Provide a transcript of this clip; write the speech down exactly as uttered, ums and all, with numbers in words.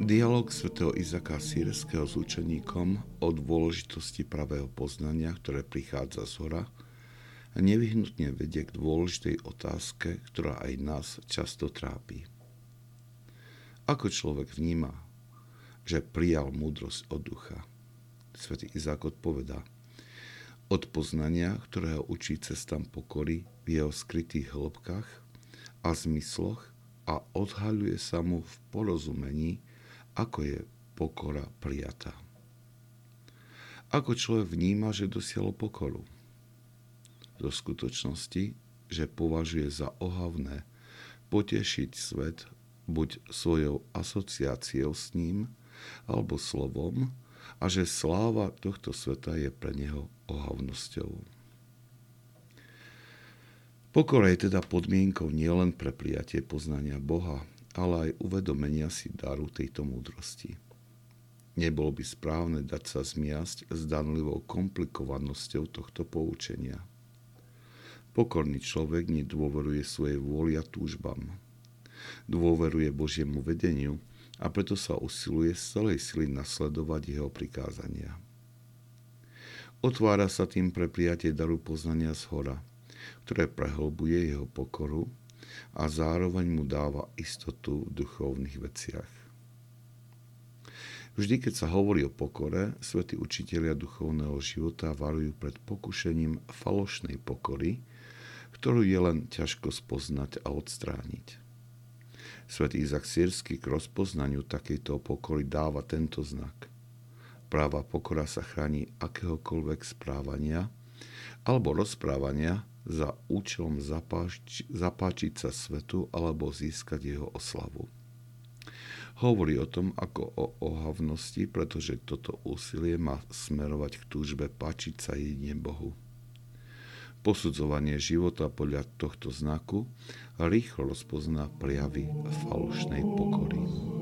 Dialóg svätého Izáka Sýrskeho s učeníkom o dôležitosti pravého poznania, ktoré prichádza z hora, nevyhnutne vedie k dôležitej otázke, ktorá aj nás často trápi. Ako človek vníma, že prijal múdrosť od ducha? Svätý Izák odpovedá: od poznania, ktorého učí cestám pokory v jeho skrytých hĺbkach a zmysloch a odhaľuje sa mu v porozumení, ako je pokora prijatá. Ako človek vníma, že dosiahol pokoru? Do skutočnosti, že považuje za ohavné potešiť svet buď svojou asociáciou s ním, alebo slovom, a že sláva tohto sveta je pre neho ohavnosťou. Pokora je teda podmienkou nielen pre prijatie poznania Boha, ale aj uvedomenia si daru tejto múdrosti. Nebolo by správne dať sa zmiasť zdanlivou komplikovanosťou tohto poučenia. Pokorný človek nedôveruje svojej vôli a túžbám. Dôveruje Božiemu vedeniu a preto sa usiluje z celej sily nasledovať jeho prikázania. Otvára sa tým pre prijatie daru poznania zhora, ktoré prehlbuje jeho pokoru a zároveň mu dáva istotu v duchovných veciach. Vždy, keď sa hovorí o pokore, svätí učitelia duchovného života varujú pred pokušením falošnej pokory, ktorú je len ťažko spoznať a odstrániť. Svätý Izák Sýrsky k rozpoznaniu takejto pokory dáva tento znak. Práva pokora sa chráni akéhokoľvek správania alebo rozprávania za účelom zapáč, zapáčiť sa svetu alebo získať jeho oslavu. Hovorí o tom ako o ohavnosti, pretože toto úsilie má smerovať k túžbe páčiť sa jedine Bohu. Posudzovanie života podľa tohto znaku rýchlo rozpozná prejavy falošnej pokory.